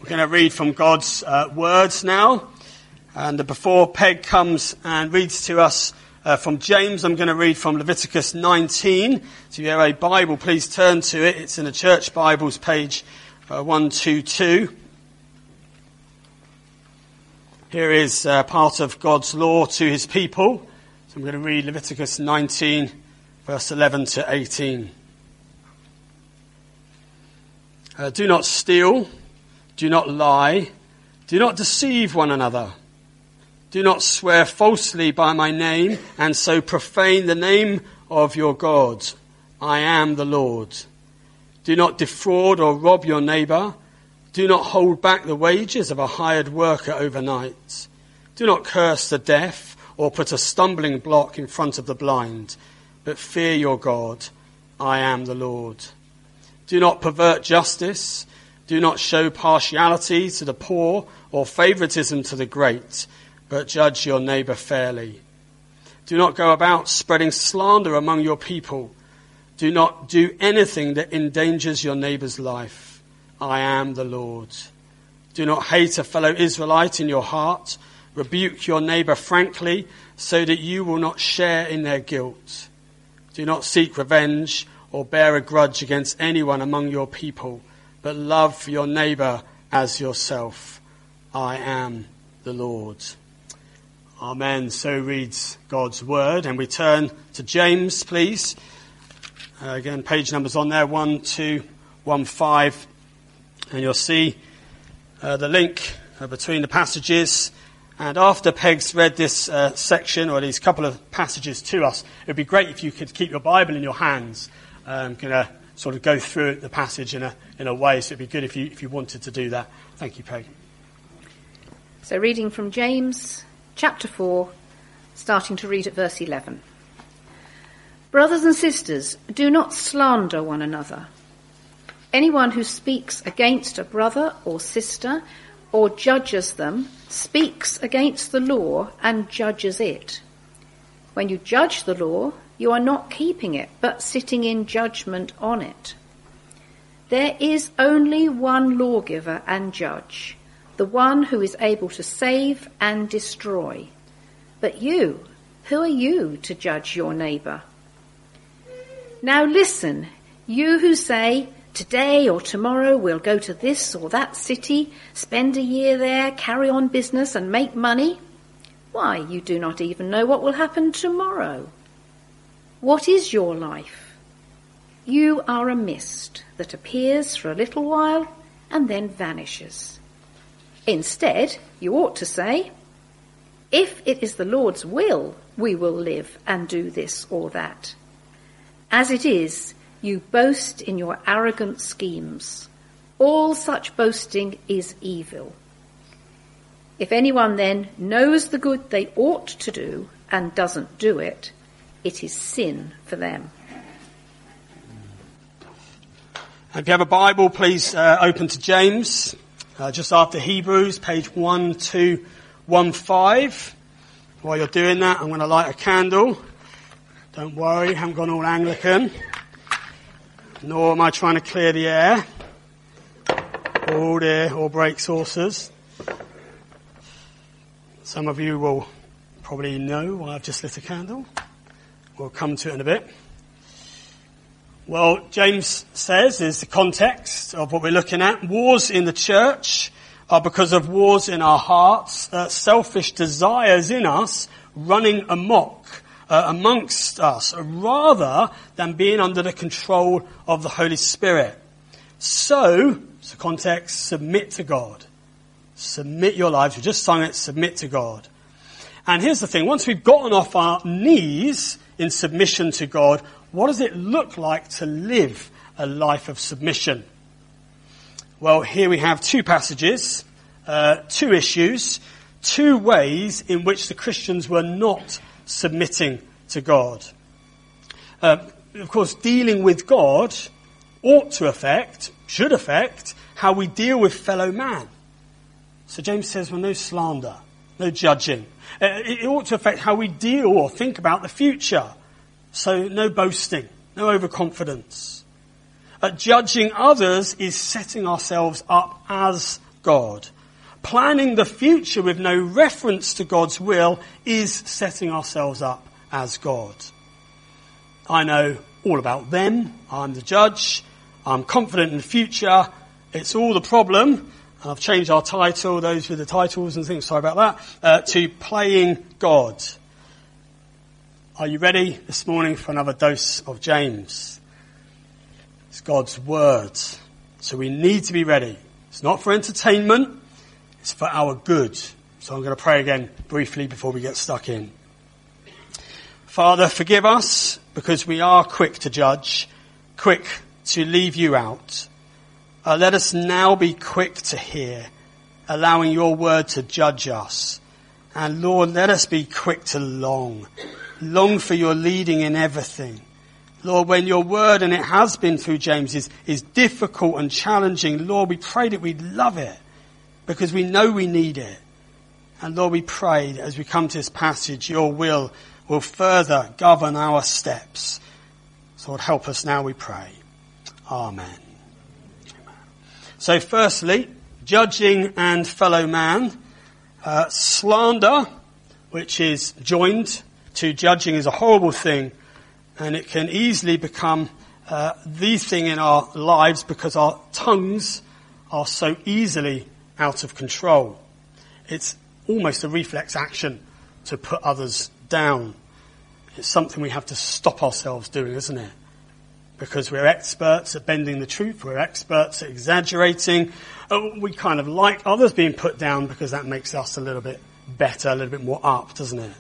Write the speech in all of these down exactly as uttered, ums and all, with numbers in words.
We're going to read from God's uh, words now. And before Peg comes and reads to us uh, from James, I'm going to read from Leviticus nineteen. So if you have a Bible, please turn to it. It's in the Church Bibles, page uh, one twenty-two. Here is uh, part of God's law to his people. So I'm going to read Leviticus nineteen, verse eleven to eighteen. Uh, do not steal. Do not lie. Do not deceive one another. Do not swear falsely by my name and so profane the name of your God. I am the Lord. Do not defraud or rob your neighbour. Do not hold back the wages of a hired worker overnight. Do not curse the deaf or put a stumbling block in front of the blind, but fear your God. I am the Lord. Do not pervert justice. Do not show partiality to the poor or favoritism to the great, but judge your neighbour fairly. Do not go about spreading slander among your people. Do not do anything that endangers your neighbour's life. I am the Lord. Do not hate a fellow Israelite in your heart. Rebuke your neighbour frankly, so that you will not share in their guilt. Do not seek revenge or bear a grudge against anyone among your people, but love your neighbour as yourself. I am the Lord. Amen. So reads God's word. And we turn to James, please. Uh, again, page numbers on there, one, two, one, five. And you'll see uh, the link uh, between the passages. And after Peg's read this uh, section, or these couple of passages to us, it would be great if you could keep your Bible in your hands. I'm going to sort of go through the passage in a in a way, so it'd be good if you if you wanted to do that. Thank you, Peg. So reading from James chapter four, starting to read at verse eleven. Brothers and sisters, do not slander one another. Anyone who speaks against a brother or sister or judges them speaks against the law and judges it. When you judge the law, you are not keeping it, but sitting in judgment on it. There is only one lawgiver and judge, the one who is able to save and destroy. But you, who are you to judge your neighbour? Now listen, you who say, today or tomorrow we'll go to this or that city, spend a year there, carry on business and make money. Why, you do not even know what will happen tomorrow. What is your life? You are a mist that appears for a little while and then vanishes. Instead, you ought to say, if it is the Lord's will, we will live and do this or that. As it is, you boast in your arrogant schemes. All such boasting is evil. If anyone then knows the good they ought to do and doesn't do it, it is sin for them. If you have a Bible, please uh, open to James, uh, just after Hebrews, page one two one five. While you're doing that, I'm going to light a candle. Don't worry, I haven't gone all Anglican. Nor am I trying to clear the air. Oh dear, or break saucers. Some of you will probably know why I've just lit a candle. We'll come to it in a bit. Well, James says, is the context of what we're looking at. Wars in the church are because of wars in our hearts, uh, selfish desires in us running amok uh, amongst us, rather than being under the control of the Holy Spirit. So, it's the context, submit to God. Submit your lives. We just sung it, submit to God. And here's the thing, once we've gotten off our knees in submission to God, what does it look like to live a life of submission? Well, here we have two passages, uh, two issues, two ways in which the Christians were not submitting to God. Uh, of course, dealing with God ought to affect, should affect, how we deal with fellow man. So James says, well, no slander, no judging. Uh, it, it ought to affect how we deal or think about the future. So no boasting, no overconfidence. Uh, judging others is setting ourselves up as God. Planning the future with no reference to God's will is setting ourselves up as God. I know all about them. I'm the judge. I'm confident in the future. It's all the problem. I've changed our title, those with the titles and things, sorry about that, uh, to Playing God. Are you ready this morning for another dose of James? It's God's word. So we need to be ready. It's not for entertainment. It's for our good. So I'm going to pray again briefly before we get stuck in. Father, forgive us because we are quick to judge, quick to leave you out. Uh, let us now be quick to hear, allowing your word to judge us. And Lord, let us be quick to long, long for your leading in everything. Lord, when your word, and it has been through James, is, is difficult and challenging, Lord, we pray that we'd love it because we know we need it. And Lord, we pray that as we come to this passage, your will will further govern our steps. So Lord, help us now, we pray. Amen. Amen. So firstly, judging and fellow man. Uh, slander, which is joined to judging, is a horrible thing. And it can easily become uh, the thing in our lives because our tongues are so easily out of control. It's almost a reflex action to put others down. It's something we have to stop ourselves doing, isn't it? Because we're experts at bending the truth. We're experts at exaggerating. Oh, we kind of like others being put down because that makes us a little bit better, a little bit more up, doesn't it?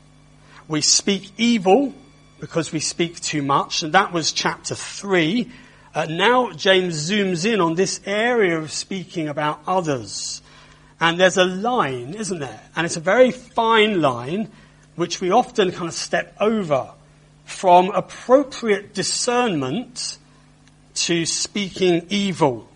We speak evil because we speak too much. And that was chapter three. Uh, now James zooms in on this area of speaking about others. And there's a line, isn't there? And it's a very fine line, which we often kind of step over from appropriate discernment to speaking evil.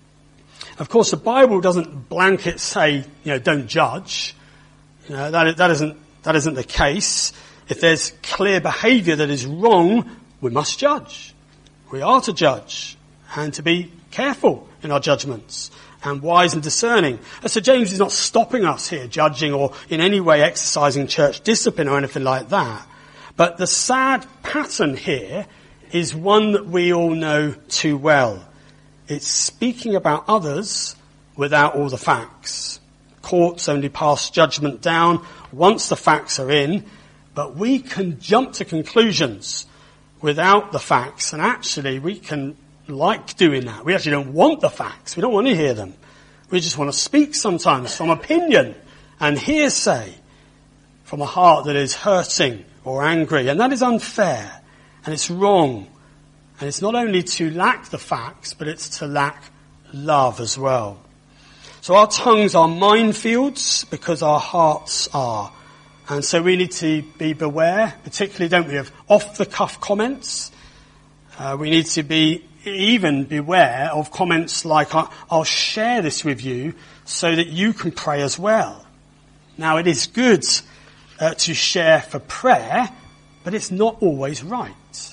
Of course, the Bible doesn't blanket say, you know, don't judge. You know, that, that isn't, that isn't the case. If there's clear behaviour that is wrong, we must judge. We are to judge and to be careful in our judgments and wise and discerning. So James is not stopping us here judging or in any way exercising church discipline or anything like that. But the sad pattern here is one that we all know too well. It's speaking about others without all the facts. Courts only pass judgment down once the facts are in, but we can jump to conclusions without the facts, and actually we can like doing that. We actually don't want the facts. We don't want to hear them. We just want to speak sometimes from opinion and hearsay from a heart that is hurting or angry, and that is unfair, and it's wrong. And it's not only to lack the facts, but it's to lack love as well. So our tongues are minefields because our hearts are. And so we need to be beware, particularly, don't we, of off-the-cuff comments. Uh, we need to be even beware of comments like, I'll share this with you so that you can pray as well. Now, it is good uh, to share for prayer, but it's not always right.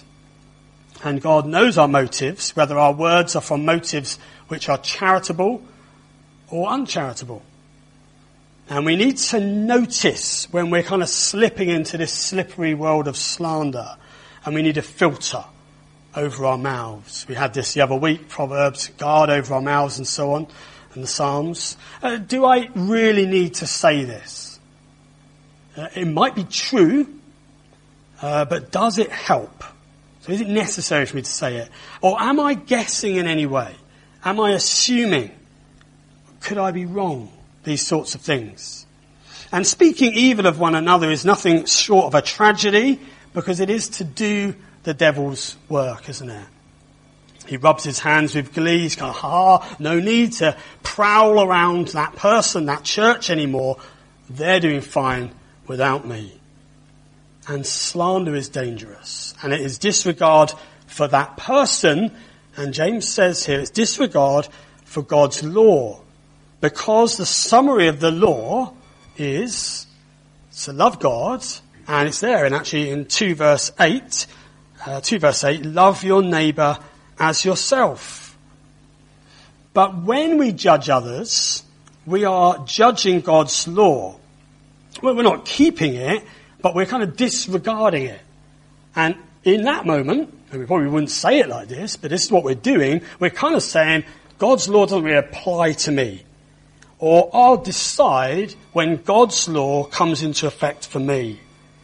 And God knows our motives, whether our words are from motives which are charitable or uncharitable. And we need to notice when we're kind of slipping into this slippery world of slander, and we need a filter over our mouths. We had this the other week, Proverbs, guard over our mouths and so on, and the Psalms. Uh, do I really need to say this? Uh, it might be true, uh, but does it help? So is it necessary for me to say it? Or am I guessing in any way? Am I assuming? Could I be wrong? These sorts of things. And speaking evil of one another is nothing short of a tragedy, because it is to do the devil's work, isn't it? He rubs his hands with glee. He's kind of, ha, no need to prowl around that person, that church anymore. They're doing fine without me. And slander is dangerous. And it is disregard for that person. And James says here, it's disregard for God's law. Because the summary of the law is to love God, and it's there, and actually in two verse eight, uh, two verse eight, love your neighbour as yourself. But when we judge others, we are judging God's law. Well, we're not keeping it, but we're kind of disregarding it. And in that moment, and we probably wouldn't say it like this, but this is what we're doing, we're kind of saying, God's law doesn't really apply to me. Or I'll decide when God's law comes into effect for me.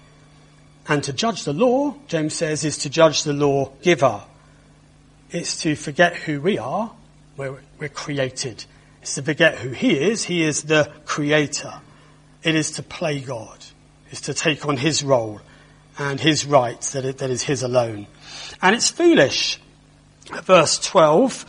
And to judge the law, James says, is to judge the law giver. It's to forget who we are. We're, we're created. It's to forget who he is. He is the creator. It is to play God. It's to take on his role and his rights that, it, that is his alone. And it's foolish. Verse twelve,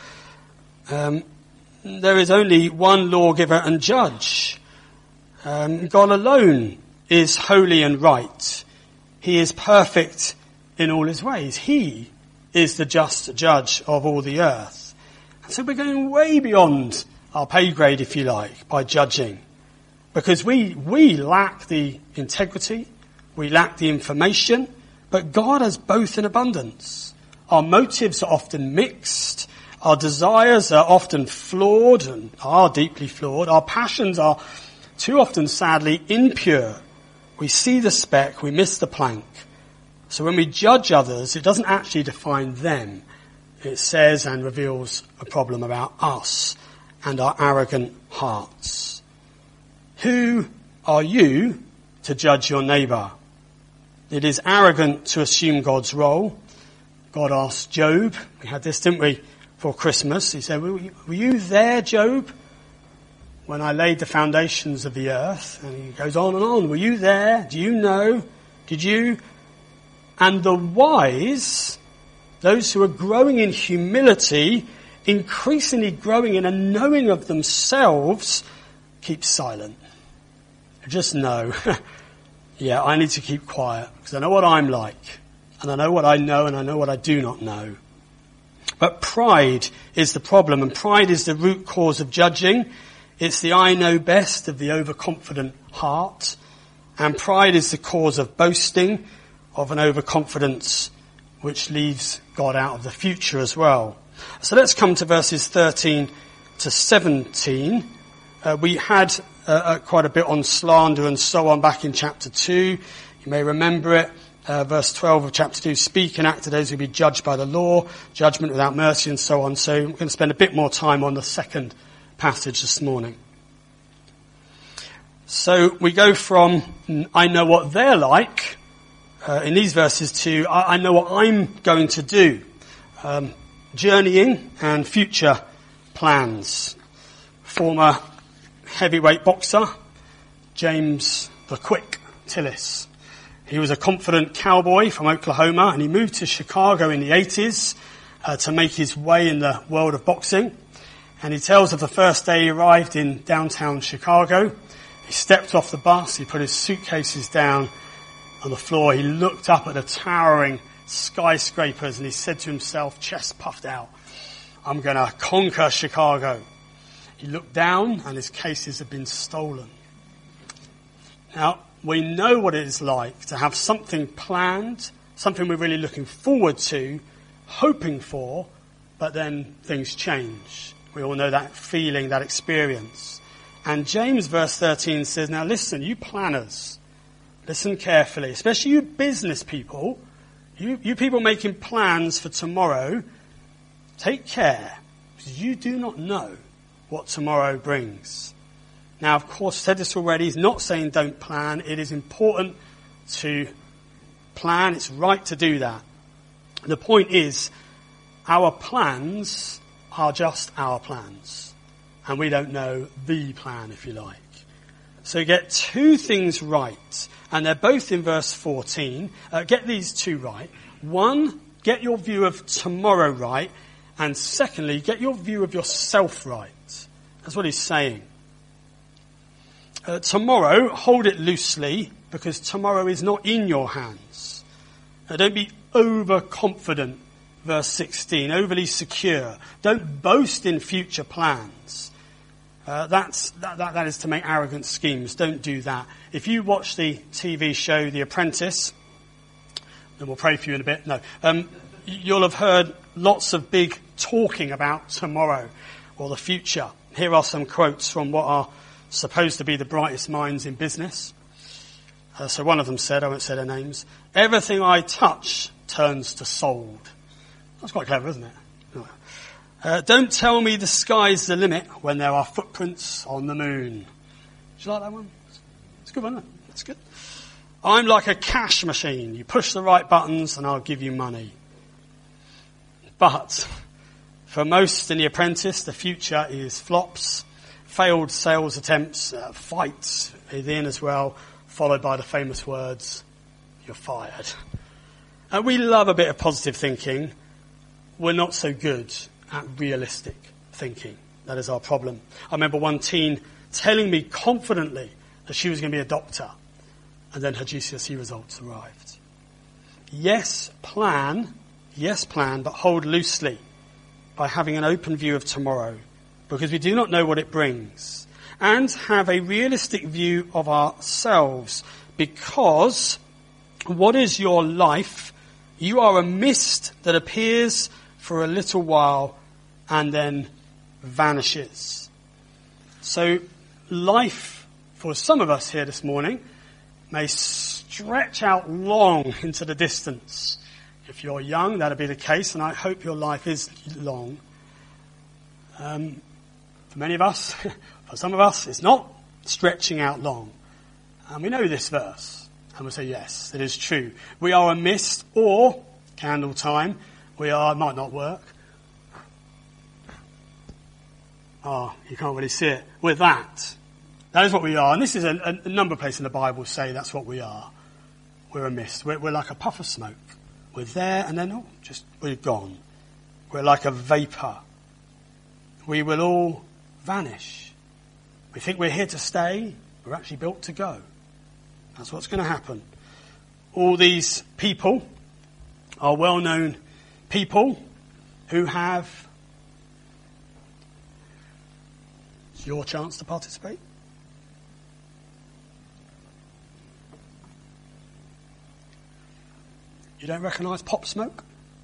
um, there is only one lawgiver and judge. Um, God alone is holy and right. He is perfect in all his ways. He is the just judge of all the earth. And so we're going way beyond our pay grade, if you like, by judging. Because we, we lack the integrity, we lack the information, but God has both in abundance. Our motives are often mixed, our desires are often flawed and are deeply flawed, our passions are too often sadly impure. We see the speck, we miss the plank. So when we judge others, it doesn't actually define them. It says and reveals a problem about us and our arrogant hearts. Who are you to judge your neighbour? It is arrogant to assume God's role. God asked Job, we had this, didn't we, for Christmas. He said, were you there, Job, when I laid the foundations of the earth? And he goes on and on. Were you there? Do you know? Did you? And the wise, those who are growing in humility, increasingly growing in a knowing of themselves, keep silent. Just know, yeah, I need to keep quiet because I know what I'm like. And I know what I know and I know what I do not know. But pride is the problem, and pride is the root cause of judging. It's the I know best of the overconfident heart. And pride is the cause of boasting, of an overconfidence which leaves God out of the future as well. So let's come to verses thirteen to seventeen. Uh, we had uh, uh, quite a bit on slander and so on back in chapter two. You may remember it. Uh, verse twelve of chapter two, speak and act to those who be judged by the law, judgment without mercy and so on. So I'm going to spend a bit more time on the second passage this morning. So we go from I know what they're like uh, in these verses to I, I know what I'm going to do. Um, journeying and future plans. Former heavyweight boxer, James the Quick Tillis. He was a confident cowboy from Oklahoma, and he moved to Chicago in the eighties uh, to make his way in the world of boxing. And he tells of the first day he arrived in downtown Chicago. He stepped off the bus, he put his suitcases down on the floor, he looked up at the towering skyscrapers, and he said to himself, chest puffed out, I'm going to conquer Chicago. He looked down, and his cases had been stolen. Now, we know what it is like to have something planned, something we're really looking forward to, hoping for, but then things change. We all know that feeling, that experience. And James verse thirteen says, now listen, you planners, listen carefully, especially you business people, you, you people making plans for tomorrow, take care, because you do not know what tomorrow brings. Now, of course, I've said this already. He's not saying don't plan. It is important to plan. It's right to do that. The point is, our plans are just our plans. And we don't know the plan, if you like. So get two things right. And they're both in verse fourteen. Uh, get these two right. One, get your view of tomorrow right. And secondly, get your view of yourself right. That's what he's saying. Uh, tomorrow, hold it loosely, because tomorrow is not in your hands. Uh, don't be overconfident, verse sixteen, overly secure. Don't boast in future plans. Uh, that's, that, that, that is to make arrogant schemes. Don't do that. If you watch the T V show The Apprentice, and we'll pray for you in a bit, no, um, you'll have heard lots of big talking about tomorrow or the future. Here are some quotes from what are supposed to be the brightest minds in business. Uh, so one of them said, I won't say their names, "Everything I touch turns to sold." That's quite clever, isn't it? Uh, "Don't tell me the sky's the limit when there are footprints on the moon." Do you like that one? It's a good one, isn't it? It's good. "I'm like a cash machine. You push the right buttons and I'll give you money." But for most in The Apprentice, the future is flops, failed sales attempts, uh, fights within as well, followed by the famous words, "You're fired." Uh, we love a bit of positive thinking. We're not so good at realistic thinking. That is our problem. I remember one teen telling me confidently that she was going to be a doctor, and then her G C S E results arrived. Yes, plan, yes, plan, but hold loosely by having an open view of tomorrow, because we do not know what it brings, and have a realistic view of ourselves, because what is your life? You are a mist that appears for a little while and then vanishes. So life, for some of us here this morning, may stretch out long into the distance. If you're young, that'll be the case, and I hope your life is long. Um, for many of us, for some of us, it's not stretching out long. And we know this verse, and we'll say, yes, it is true. We are a mist, or candle time. We are, it might not work. Oh, you can't really see it. We're that. That is what we are. And this is a, a number of places in the Bible say that's what we are. We're a mist. We're, we're like a puff of smoke. We're there and then, oh, just, we're gone. We're like a vapour. We will all vanish. We think we're here to stay. We're actually built to go. That's what's going to happen. All these people are well-known people who have... It's your chance to participate. You don't recognise Pop Smoke?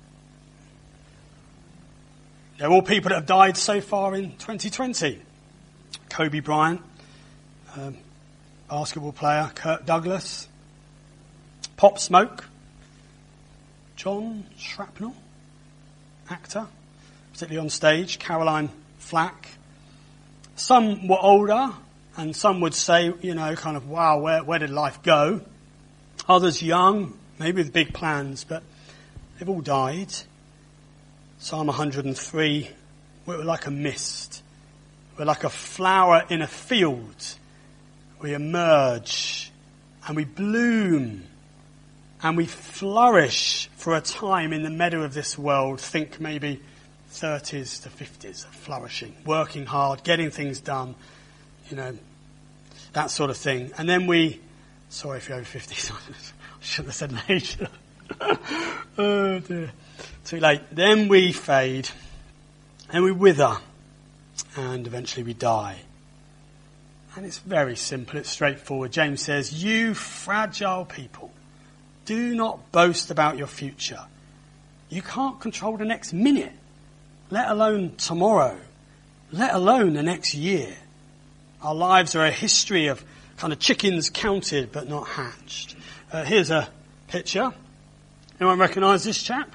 They're all people that have died so far in twenty twenty. Kobe Bryant, um, basketball player, Kirk Douglas, Pop Smoke, John Shrapnel, actor, particularly on stage, Caroline Flack. Some were older, and some would say, you know, kind of, wow, where, where did life go? Others young, maybe with big plans, but they've all died. Psalm one hundred and three, we're like a mist. We're like a flower in a field. We emerge and we bloom and we flourish for a time in the meadow of this world. Think maybe thirties to fifties of flourishing, working hard, getting things done, you know, that sort of thing. And then we, sorry if you're over fifty, I shouldn't have said an age. Oh dear. Too late. Then we fade and we wither and eventually we die. And it's very simple, it's straightforward. James says, you fragile people, do not boast about your future. You can't control the next minute, let alone tomorrow, let alone the next year. Our lives are a history of kind of chickens counted but not hatched. Uh, here's a picture. Anyone recognise this chap?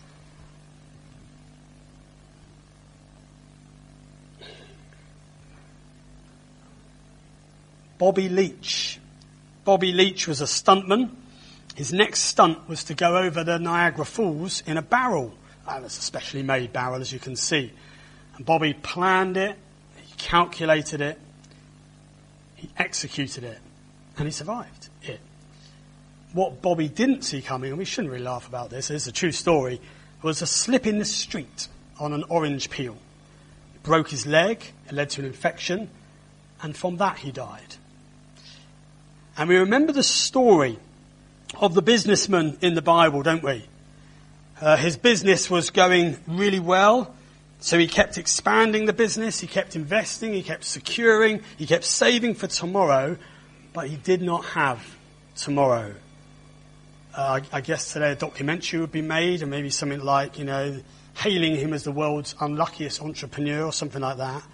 Bobby Leach. Bobby Leach was a stuntman. His next stunt was to go over the Niagara Falls in a barrel. That was a specially made barrel, as you can see. And Bobby planned it, he calculated it, he executed it, and he survived it. What Bobby didn't see coming, and we shouldn't really laugh about this, it's a true story, was a slip in the street on an orange peel. He broke his leg, it led to an infection, and from that he died. And we remember the story of the businessman in the Bible, don't we? Uh, his business was going really well, so he kept expanding the business, he kept investing, he kept securing, he kept saving for tomorrow, but he did not have tomorrow. Uh, I, I guess today a documentary would be made, and maybe something like, you know, hailing him as the world's unluckiest entrepreneur or something like that.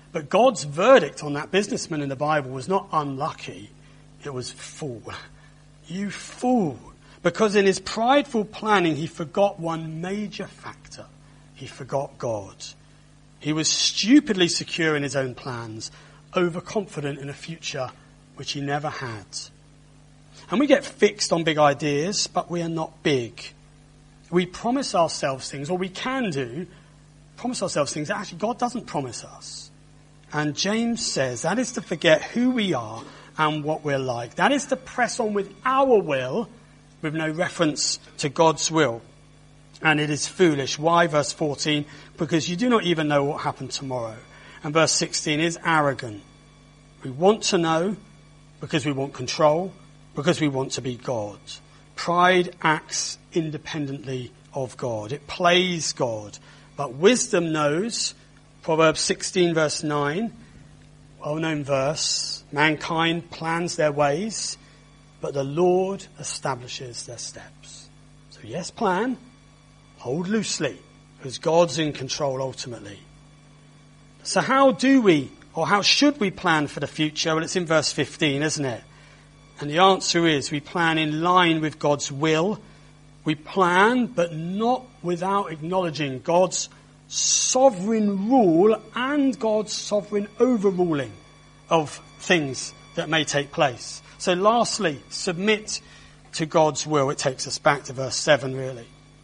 But God's verdict on that businessman in the Bible was not unlucky. It was fool. You fool. Because in his prideful planning, he forgot one major factor. He forgot God. He was stupidly secure in his own plans, overconfident in a future which he never had. And we get fixed on big ideas, but we are not big. We promise ourselves things, or we can do, promise ourselves things that actually God doesn't promise us. And James says that is to forget who we are and what we're like. That is to press on with our will with no reference to God's will. And it is foolish. Why? Verse fourteen, because you do not even know what happened tomorrow. And verse sixteen is arrogant. We want to know because we want control, because we want to be God. Pride acts independently of God. It plays God. But wisdom knows, Proverbs sixteen verse nine, well-known verse, mankind plans their ways, but the Lord establishes their steps. So yes, plan, hold loosely, because God's in control ultimately. So how do we, or how should we plan for the future? Well, it's in verse fifteen, isn't it? And the answer is we plan in line with God's will. We plan, but not without acknowledging God's sovereign rule and God's sovereign overruling of things that may take place. So lastly, submit to God's will. It takes us back to verse seven, really.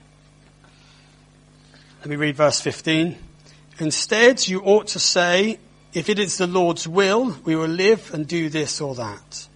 Let me read verse fifteen. Instead, you ought to say, if it is the Lord's will, we will live and do this or that.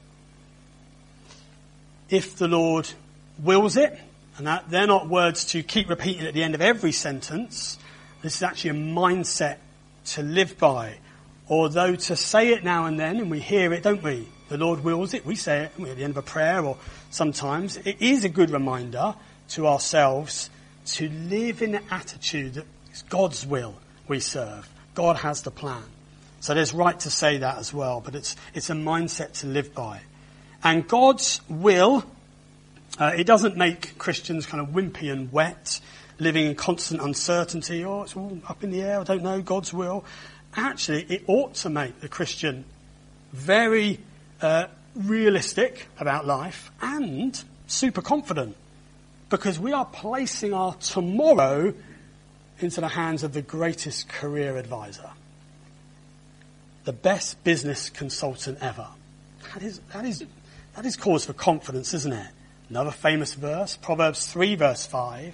If the Lord wills it, and that they're not words to keep repeating at the end of every sentence. This is actually a mindset to live by. Although to say it now and then, and we hear it, don't we? The Lord wills it. We say it at the end of a prayer, or sometimes. It is a good reminder to ourselves to live in the attitude that it's God's will we serve. God has the plan. So there's right to say that as well, but it's it's a mindset to live by. And God's will, uh, it doesn't make Christians kind of wimpy and wet, living in constant uncertainty. Oh, it's all up in the air, I don't know, God's will. Actually, it ought to make the Christian very uh, realistic about life and super confident, because we are placing our tomorrow into the hands of the greatest career advisor, the best business consultant ever. That is, that is, that is cause for confidence, isn't it? Another famous verse, Proverbs three verse five.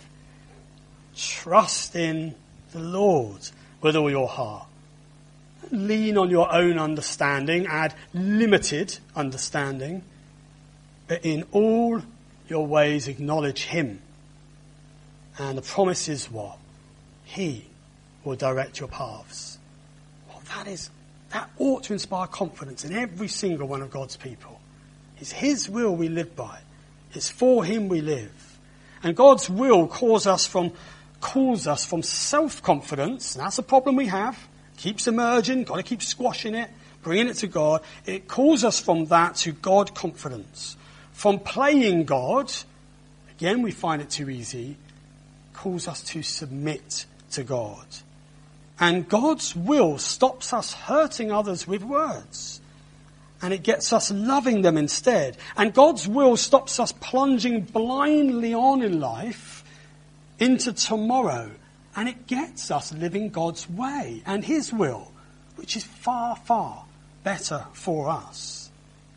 Trust in the Lord with all your heart. Lean on your own understanding, add limited understanding, but in all your ways acknowledge him. And the promise is what? He will direct your paths. Well, that is, that ought to inspire confidence in every single one of God's people. It's his will we live by. It's for him we live. And God's will calls us from, calls us from self-confidence, and that's a problem we have. Keeps emerging, got to keep squashing it, bringing it to God. It calls us from that to God confidence. From playing God, again we find it too easy, calls us to submit to God. And God's will stops us hurting others with words. And it gets us loving them instead. And God's will stops us plunging blindly on in life into tomorrow. And it gets us living God's way and his will, which is far, far better for us.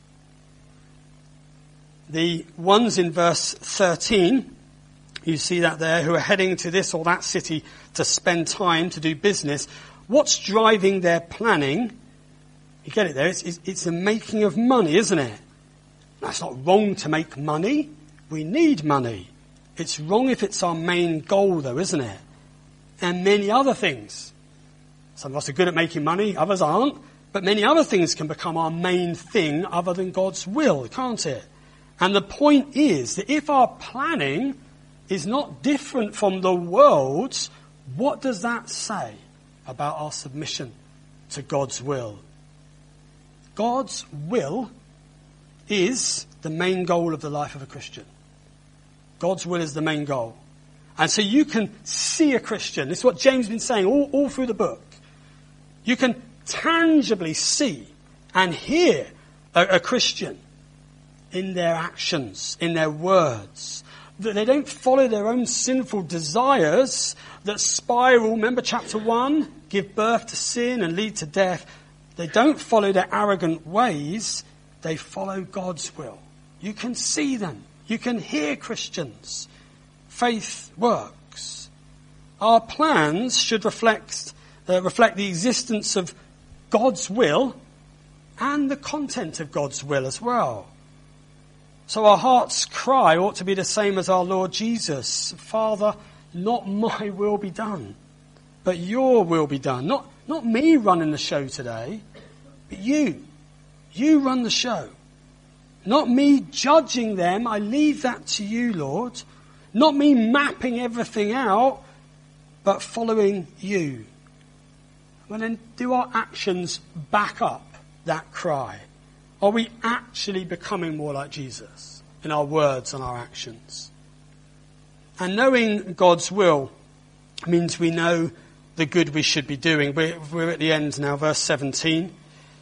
The ones in verse thirteen, you see that there, who are heading to this or that city to spend time, to do business. What's driving their planning? You get it there. It's, it's, it's the making of money, isn't it? That's not wrong to make money. We need money. It's wrong if it's our main goal, though, isn't it? And many other things. Some of us are good at making money, others aren't. But many other things can become our main thing other than God's will, can't it? And the point is that if our planning is not different from the world's, what does that say about our submission to God's will? God's will is the main goal of the life of a Christian. God's will is the main goal. And so you can see a Christian. This is what James has been saying all, all through the book. You can tangibly see and hear a, a Christian in their actions, in their words. That they don't follow their own sinful desires that spiral, remember chapter one, give birth to sin and lead to death. They don't follow their arrogant ways, they follow God's will. You can see them. You can hear Christians. Faith works. Our plans should reflect, uh, reflect the existence of God's will and the content of God's will as well. So our heart's cry ought to be the same as our Lord Jesus. Father, not my will be done, but your will be done. Not, not me running the show today, but you. You run the show. Not me judging them. I leave that to you, Lord. Not me mapping everything out, but following you. Well, then do our actions back up that cry? Are we actually becoming more like Jesus in our words and our actions? And knowing God's will means we know the good we should be doing. We're, we're at the end now, verse seventeen.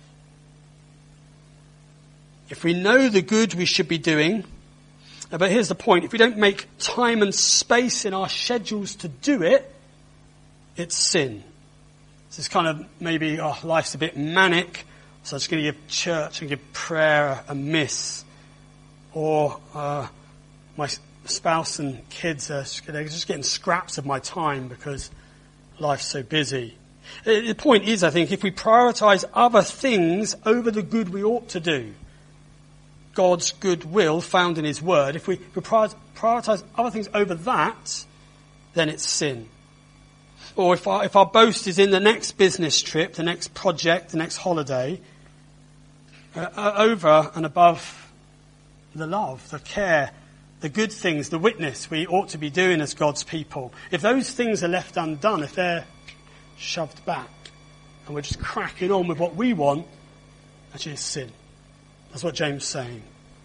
If we know the good we should be doing, but here's the point, if we don't make time and space in our schedules to do it, it's sin. This is kind of maybe, oh, life's a bit manic, so I'm just going to give church and give prayer a miss. Or uh, my spouse and kids are they're just getting scraps of my time because life's so busy. The point is, I think, if we prioritise other things over the good we ought to do, God's good will found in his word, if we, if we prioritise other things over that, then it's sin. Or if our, if our boast is in the next business trip, the next project, the next holiday, uh, over and above the love, the care, the good things, the witness we ought to be doing as God's people, if those things are left undone, if they're shoved back, and we're just cracking on with what we want, actually it's sin. That's what James is saying.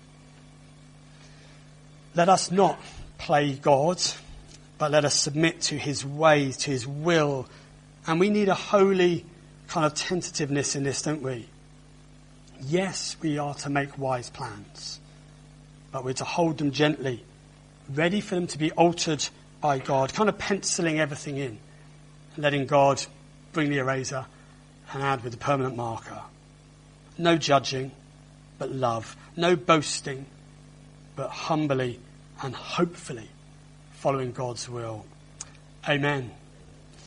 Let us not play God, but let us submit to his ways, to his will. And we need a holy kind of tentativeness in this, don't we? Yes, we are to make wise plans, but we're to hold them gently, ready for them to be altered by God, kind of penciling everything in, and letting God bring the eraser and add with the permanent marker. No judging, but love. No boasting, but humbly and hopefully following God's will. Amen.